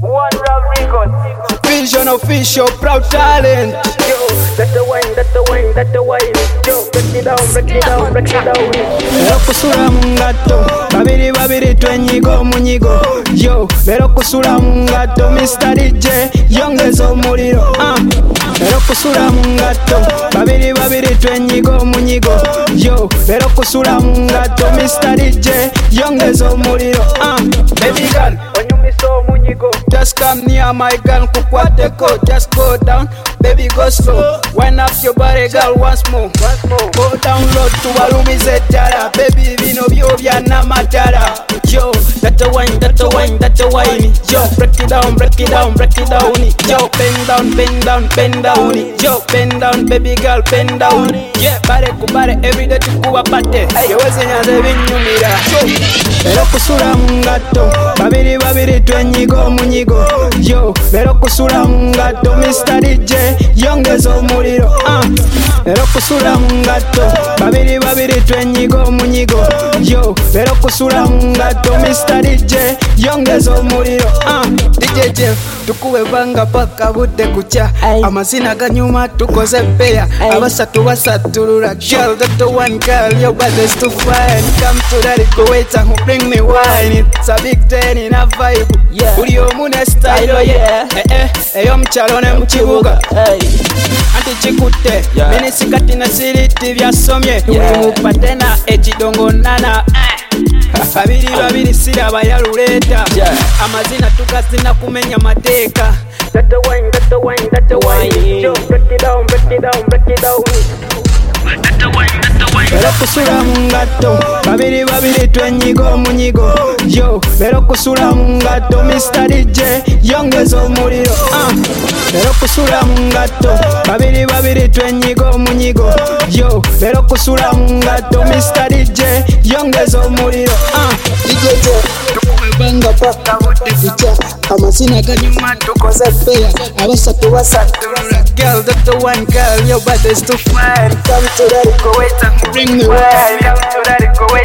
One Love Records. Vision official, proud talent. Yo, that's the wine, that's the wine, that's the wine. Yo, break it down, break it down, break it down. Berokusula mungato, babiri babiri twenyigo munyigo. Yo, berokusula mungato, Mr. DJ, yongeza omuliro. Berokusula mungato, babiri babiri twenyigo munyigo. Yo, berokusula mungato, Mr. DJ, yongeza omuliro. Baby girl, Onyumiso munyigo. just come near my girl, kukwate ko, just go down, baby go slow. Wind up your body girl once more. Go down low to walumize ddala, baby bino byo byanamatala. Yo, that's the wine, that's the wine, that's the wine. Yo, break it down, break it down, break it down. Yo, bend down, bend down, bend down. Yo, bend down, baby girl, bend down. Yeah, bare kubare everyday tukuba pate. Yo, wezenyaze binyumira. Yo, berokusula mungato, babiri babiri twenyigo munyigo. Yo, berokusula mungato, Mr. DJ, yongeza omuliro. Berokusula mungato, babiri babiri twenyigo munyigo. Yo, berokusula mungato, Mr. DJ, yongeza omuliro. DJ Jeff, tukuwe banga paka budde kucha. Amazina ganyuma tukoze peya. Abasatu basatulula. Girl, that's the one girl, your body's too fine. Come to that equator who bring me wine. It's a big ten in a vibe. Buli omu ne style ye. Eyo mukyalo ne mukibuga. Anti chikutte, minisikati na siriti byasomye. Patena ekidongo nana. Babiri babiri siraba yaluleeta. Amazina tukazina kumenya mateeka. That's the wine, that's the wine, that's the wine. Yo, break it down, break it down, break it down. That's the wine, that's the wine. Berokusula mungato, babiri babiri twenyigo munyigo. Yo, berokusula mungato, Mr. DJ, yongeza omuliro. Berokusula mungato, babiri babiri twenyigo munyigo. Yo, berokusula mungato, Mr. DJ, yongeza omuliro. DJ banga paka budde kucha. Amazina ganyuma tukoze peya. Abasatu basatulula. Girl, that's the one girl, your body's too fine. Come to that equator, bring me wine. Come to that equator.